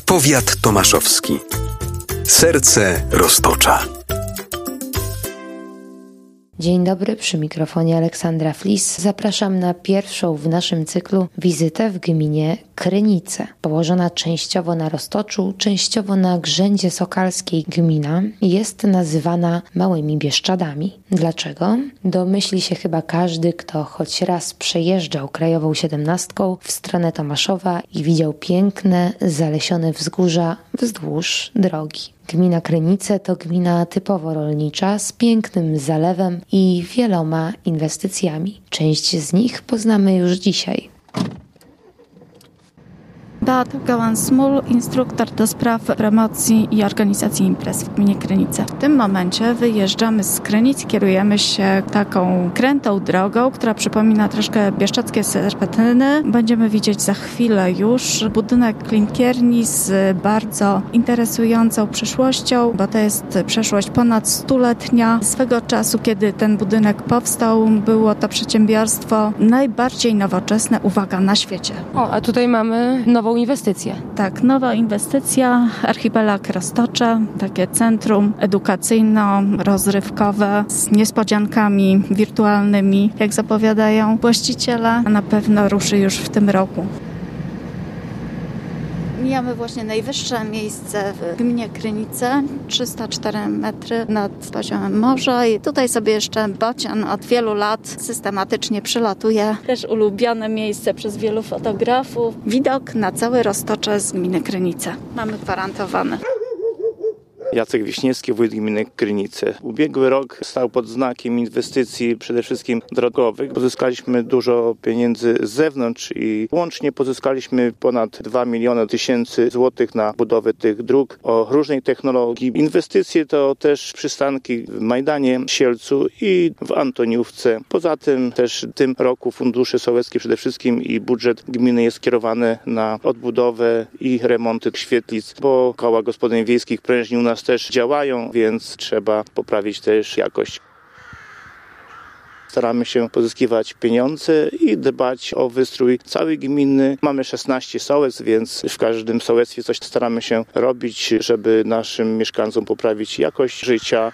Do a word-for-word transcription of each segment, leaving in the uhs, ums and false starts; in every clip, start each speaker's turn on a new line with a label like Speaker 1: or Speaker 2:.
Speaker 1: Powiat tomaszowski. Serce Roztocza.
Speaker 2: Dzień dobry, przy mikrofonie Aleksandra Flis. Zapraszam na pierwszą w naszym cyklu wizytę w gminie Krynice. Położona częściowo na Roztoczu, częściowo na Grzędzie Sokalskiej gmina jest nazywana Małymi Bieszczadami. Dlaczego? Domyśli się chyba każdy, kto choć raz przejeżdżał krajową siedemnastką w stronę Tomaszowa i widział piękne, zalesione wzgórza wzdłuż drogi. Gmina Krynice to gmina typowo rolnicza z pięknym zalewem i wieloma inwestycjami. Część z nich poznamy już dzisiaj.
Speaker 3: Beata Gałan-Smul, instruktor do spraw promocji i organizacji imprez w gminie Krynice. W tym momencie wyjeżdżamy z Krynic, kierujemy się taką krętą drogą, która przypomina troszkę bieszczadzkie serpentyny. Będziemy widzieć za chwilę już budynek klinkierni z bardzo interesującą przeszłością, bo to jest przeszłość ponad stuletnia. Swego czasu, kiedy ten budynek powstał, było to przedsiębiorstwo najbardziej nowoczesne, uwaga, na świecie.
Speaker 4: O, a tutaj mamy nową inwestycję.
Speaker 3: Tak, nowa inwestycja, Archipelag Roztocze, takie centrum edukacyjno-rozrywkowe z niespodziankami wirtualnymi, jak zapowiadają właściciele, a na pewno ruszy już w tym roku. Mijamy właśnie najwyższe miejsce w gminie Krynice, trzysta cztery metry nad poziomem morza i tutaj sobie jeszcze bocian od wielu lat systematycznie przylatuje. Też ulubione miejsce przez wielu fotografów. Widok na całe Roztocze z gminy Krynice. Mamy gwarantowany.
Speaker 5: Jacek Wiśniewski, wójt gminy Krynice. Ubiegły rok stał pod znakiem inwestycji przede wszystkim drogowych. Pozyskaliśmy dużo pieniędzy z zewnątrz i łącznie pozyskaliśmy ponad dwa miliony tysięcy złotych na budowę tych dróg o różnej technologii. Inwestycje to też przystanki w Majdanie, Sielcu i w Antoniówce. Poza tym też w tym roku fundusze sołeckie przede wszystkim i budżet gminy jest skierowany na odbudowę i remonty świetlic, bo koła gospodyń wiejskich prężnie u nas też działają, więc trzeba poprawić też jakość. Staramy się pozyskiwać pieniądze i dbać o wystrój całej gminy. Mamy szesnaście sołectw, więc w każdym sołectwie coś staramy się robić, żeby naszym mieszkańcom poprawić jakość życia.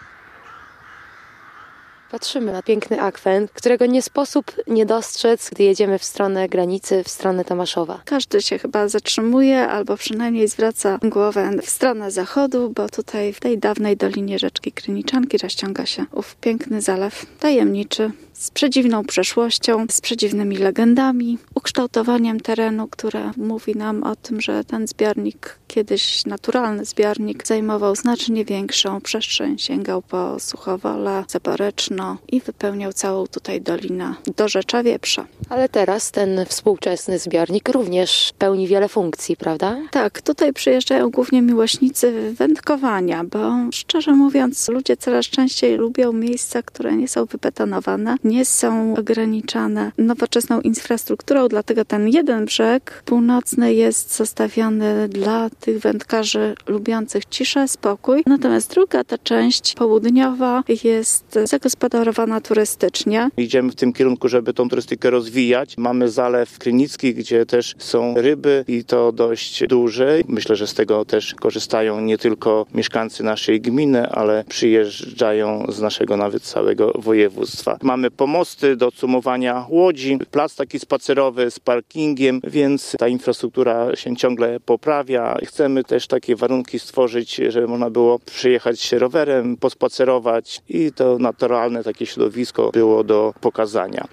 Speaker 4: Patrzymy na piękny akwen, którego nie sposób nie dostrzec, gdy jedziemy w stronę granicy, w stronę Tomaszowa.
Speaker 3: Każdy się chyba zatrzymuje albo przynajmniej zwraca głowę w stronę zachodu, bo tutaj w tej dawnej dolinie rzeczki Kryniczanki rozciąga się ów piękny zalew tajemniczy, z przedziwną przeszłością, z przedziwnymi legendami, ukształtowaniem terenu, które mówi nam o tym, że ten zbiornik, kiedyś naturalny zbiornik, zajmował znacznie większą przestrzeń, sięgał po Suchowole, Zaboreczno i wypełniał całą tutaj dolinę do Rzecza Wieprza.
Speaker 4: Ale teraz ten współczesny zbiornik również pełni wiele funkcji, prawda?
Speaker 3: Tak, tutaj przyjeżdżają głównie miłośnicy wędkowania, bo szczerze mówiąc ludzie coraz częściej lubią miejsca, które nie są wybetonowane, nie są ograniczane nowoczesną infrastrukturą, dlatego ten jeden brzeg północny jest zostawiony dla tych wędkarzy lubiących ciszę, spokój. Natomiast druga, ta część południowa jest zagospodarowana turystycznie.
Speaker 5: Idziemy w tym kierunku, żeby tą turystykę rozwijać. Mamy Zalew Krynicki, gdzie też są ryby i to dość duże. Myślę, że z tego też korzystają nie tylko mieszkańcy naszej gminy, ale przyjeżdżają z naszego nawet całego województwa. Mamy pomosty do cumowania łodzi, plac taki spacerowy z parkingiem, więc ta infrastruktura się ciągle poprawia. Chcemy też takie warunki stworzyć, żeby można było przyjechać rowerem, pospacerować i to naturalne takie środowisko było do pokazania.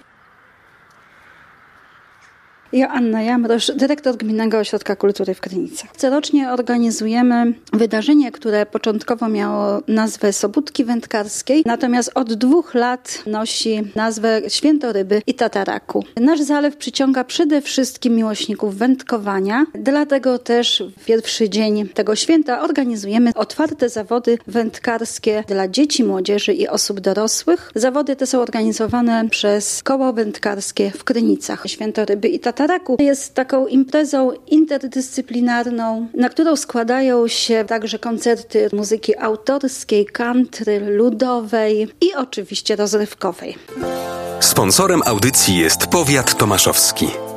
Speaker 6: Joanna Jamrosz, dyrektor Gminnego Ośrodka Kultury w Krynicach. Corocznie organizujemy wydarzenie, które początkowo miało nazwę Sobótki Wędkarskiej, natomiast od dwóch lat nosi nazwę Święto Ryby i Tataraku. Nasz zalew przyciąga przede wszystkim miłośników wędkowania, dlatego też w pierwszy dzień tego święta organizujemy otwarte zawody wędkarskie dla dzieci, młodzieży i osób dorosłych. Zawody te są organizowane przez koło wędkarskie w Krynicach. Święto Ryby i Tataraku jest taką imprezą interdyscyplinarną, na którą składają się także koncerty muzyki autorskiej, country, ludowej i oczywiście rozrywkowej.
Speaker 1: Sponsorem audycji jest Powiat Tomaszowski.